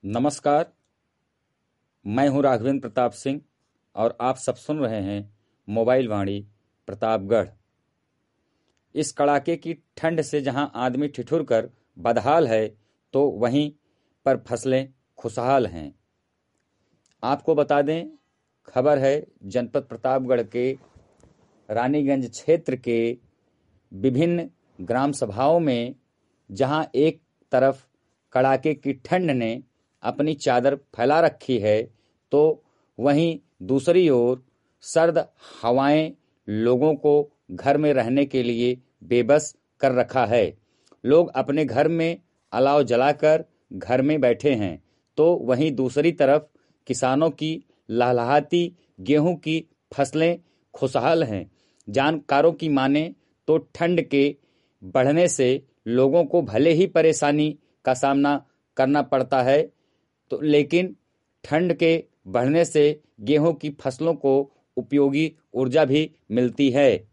नमस्कार। मैं हूं राघवेंद्र प्रताप सिंह और आप सब सुन रहे हैं मोबाइल वाणी प्रतापगढ़। इस कड़ाके की ठंड से जहां आदमी ठिठुर कर बदहाल है, तो वहीं पर फसलें खुशहाल हैं। आपको बता दें, खबर है जनपद प्रतापगढ़ के रानीगंज क्षेत्र के विभिन्न ग्राम सभाओं में, जहां एक तरफ कड़ाके की ठंड ने अपनी चादर फैला रखी है, तो वहीं दूसरी ओर सर्द हवाएं लोगों को घर में रहने के लिए बेबस कर रखा है। लोग अपने घर में अलाव जलाकर घर में बैठे हैं, तो वहीं दूसरी तरफ किसानों की लहलहाती गेहूं की फसलें खुशहाल हैं। जानकारों की माने तो ठंड के बढ़ने से लोगों को भले ही परेशानी का सामना करना पड़ता है, तो लेकिन ठंड के बढ़ने से गेहूं की फसलों को उपयोगी ऊर्जा भी मिलती है।